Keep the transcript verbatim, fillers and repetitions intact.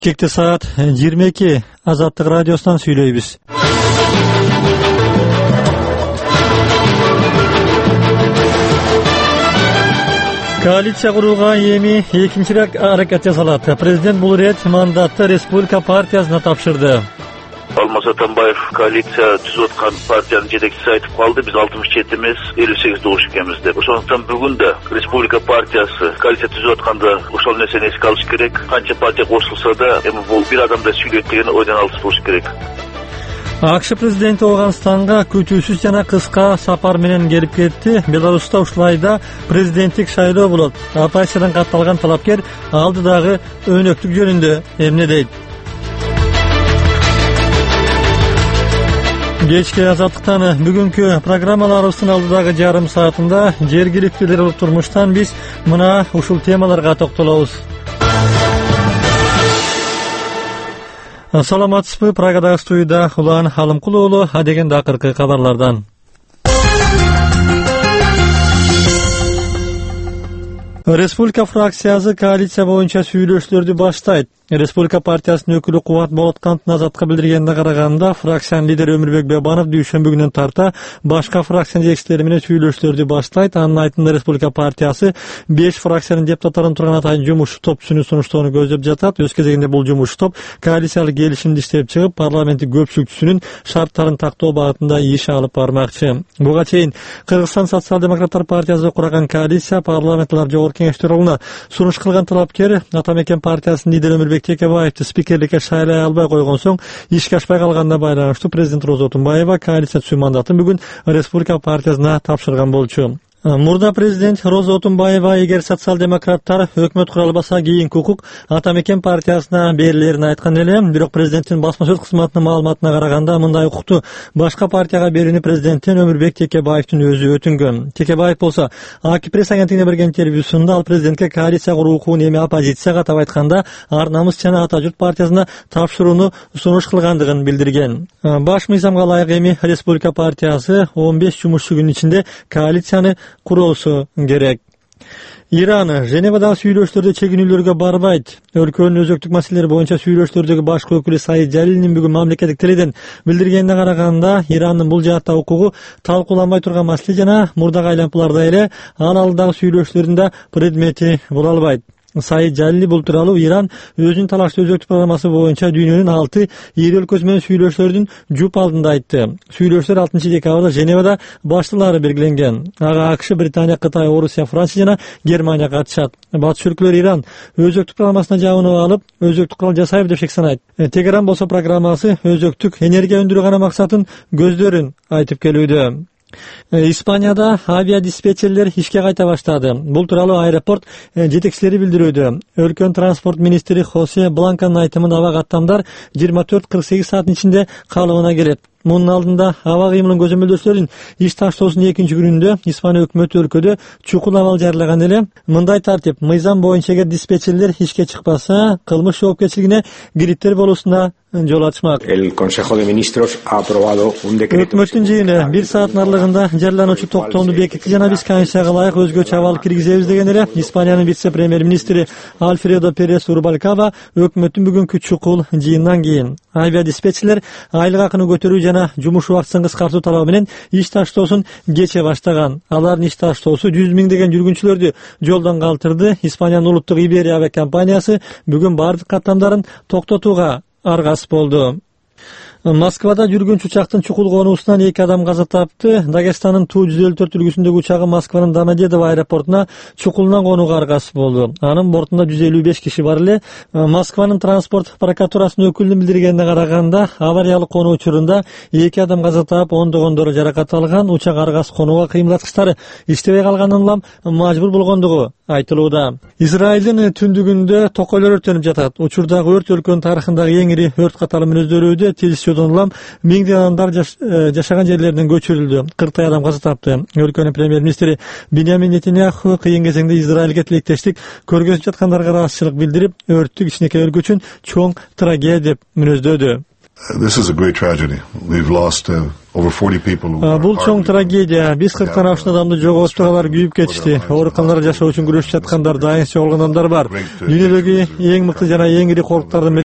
Kekte saat yirmi iki Azаттык радиосунан сүйлөйбүз. Коалиция курууга эми экинчи аракет жасалат. Президент бул ирет мандатты Республика партиясына тапшырды. Алмаз Атамбаев коалиция түзүп аткан партиянын жетекчиси айтып калды, биз алтымыш жети эмес элүү сегиз добуш экенбиз деп. Ошондуктан бүгүн да Республика партиясы коалиция түзүп атканда ошол нерсени эске алыш керек. Канча партия кошулса да, эми бул бир адамда сүйлөйт деген ойдон алыс болуш керек. АКШ президенти Ооганстанга күтүүсүз жана кыска сапар менен келип кетти. Беларуста ушул айда президенттик шайлоо болот. Оппозициядан катталган талапкер алдыдагы өнөктүк жөнүндө эмне дейт? Кечки Азаттыктан бүгүнкү программаларыбыздын алдыдагы жарым саатында жергиликтүү улуттук турмуштан биз мына ушул темаларга токтолобуз. Саламатсызбы? Прагадагы студияда Улан Алымкул уулу, адегенде акыркы кабарлардан. Республика фракциясы коалиция боюнча сүйлөшүүлөрдү баштайт. Республика партиясынын өкүлү Кубат Болоткановдун Азаттыкка билдиргенине караганда, фракциянын лидери Өмүрбек Бебанов дүйшөмбү күнүнөн тарта башка фракциянын жетекчилери менен сүйлөшүүлөрдү баштайт. Анын айтымында Республика партиясы беш фракциянын депутаттарын турган атайын жумуш топчусун сунуштоону көздөп жатат. Өз кезегинде бул жумуш топ коалициялык келишимди иштеп чыгып, парламенттик көпчүлүктүүнүн шарттарын тактоо багытында иш алып бармакчы. Буга чейин Кыргызстан социал-демократтар партиясы курган коалиция парламенттер жогорку кеңеш төрагына сунуш кылган талапкер Атамекен партиясынын лидери Өмүрбек Текебаевди спикерликке шайлай албай койгон соң ишке ашпай калганына байланыштуу президент Роза Отунбаева коалиция түзүү мандатын бүгүн Республика партиясына тапшырган болчу. Мурда президент Роза Отунбаева эгер социал-демократтар өкмөт кура албаса кийинки укук Атамекен партиясына берилерин айткан эле. Бирок президенттин басма сөз кызматынын маалыматына караганда мындай укукту башка партияга берүүнү президенттен Өмүрбек Текебаевдин өзү өтүнгөн. Текебаев болсо АК пресс агенттигине берген интервьюсунда ал президентке коалиция куруу укугун эми оппозицияга, атап айтканда Ар намыс жана Ата журт партиясына тапшырууну сунуш кылгандыгын билдирген. Баш мыйзамга ылайык эми Республика партиясы он беш жумуш күнүн ичинде коалицияны курулушу керек. Иран Женевадагы сүйлөшүүлөрдө чегинүүлөргө барбайт. Өлкөнүн өзөктүк маселелери боюнча сүйлөшүүлөрдөгү башкы өкүлү Саид Жалилдин бүгүн мамлекеттик теледен билдиргенине караганда, Ирандын бул жаатта укугу талкууланбай турган маселе жана мурдагы айланпаларда эле анын алдындагы сүйлөшүүлөрдүн да предмети боло албайт. Саид Жалили бул тууралуу Иран өзүнүн талаштуу өзөктүк программасы боюнча дүйнөнүн алты эл өлкөсү менен сүйлөшүүлөрдүн жуп алдында айтты. Сүйлөшүүлөр алтынчы декабрда Женевада башталары белгиленген. Ага АКШ, Британия, Кытай, Орусия, Франция жана Германия катышат. Батыш өлкөлөр Иран өзөктүк программасына жабынып алып, өзөктүк курал жасайбы деп шек санайт. Тегеран болсо программасы өзөктүк энергия өндүрүү гана максатын көздөрүн айтып келүүдө. Испанияда авиадиспетчерлер ишке кайта баштады. Бул тууралуу аэропорт жетекчилери билдирүүдө. Өлкөнүн транспорт министри Хосе Бланканын айтымында аба каттамдар жыйырма төрт кырк сегиз сааттын ичинде калыбына келет. Мунун алдында аба кыймылын көзөмөлдөөчүлөрдүн иш таштоосунун экинчи күнүндө Испания өкмөтү өлкөдө чукул абал жарыяган эле. Мындай тартип: мыйзам боюнча эгер диспетчерлер ишке чыкпаса, кылмыш жоопкерчилигине кириптер болуусуна жол ачмак. Өкмөттүн жыйыны бир сааттын аралыгында жарыялануучу токтоомду бекитти жана биз комиссияга ылайык өзгөчө абал киргизебиз деген эле Испаниянын вице-премьер-министри Альфредо Перес Урбалкаба өкмөттүн бүгүнкү чукул жыйындан кийин авиадиспетчерлер айлык акыны көтөрүү жана жумуш убактысын кыскартуу талабы менен иш таштоосун кече баштаган. Алардын иш таштоосу жүз миңдеген жүргүнчүлөрдү жолдон калтырды. Испаниянын улуттук Иберия авиакомпаниясы бүгүн бардык каттамдарын токтотууга аргасыз болду. Москвада жүргүнчү учактын чукул конуусунан эки адам каза тапты. Дагестандын Ту жүз элүү төрт үлгүсүндөгү учагы Москванын Домодедово аэропортуна чукулунан конууга аргасыз болду. Анын бортунда жүз элүү беш киши бар эле. Москванын транспорт прокуратурасынын өкүлүнүн билдиргенине караганда, авариялык конуу учурунда эки адам каза таап, ондогондору жаракат алган. Учак аргасыз конууга кыймылдаткычтары иштебей калганын улам мажбур болгондугу айтылууда. Израилдин түндүгүндө токойлор өрттөнүп жатат. Учурдагы өрт өлкөнүн тарыхындагы эң ири өрт катары мүнөздөрүүдө тилсиодон улам миңдеген адамдар жашаган жерлеринен көчүрүлдү. кырктай адам каза тапты. Өлкөнүн премьер-министри Биньямин Нетаньяху кыйын кезеңде Израилге тилектештик көргөзүп жаткандарга ыраазычылык билдирип, өрттү кичинекей өлкө үчүн чоң трагедия деп мүнөздөдү. This is a great tragedy. We've lost uh, over forty people. Бул чоң трагедия. Биз кырктан ашык адамды жоготтук, алар күйүп кетишти. Ооруканаларда жашоо үчүн күрөшүп жаткандар, дайын соголгон адамдар бар. Дүйнөдөгү эң мыкты жана эң ири коркуттардын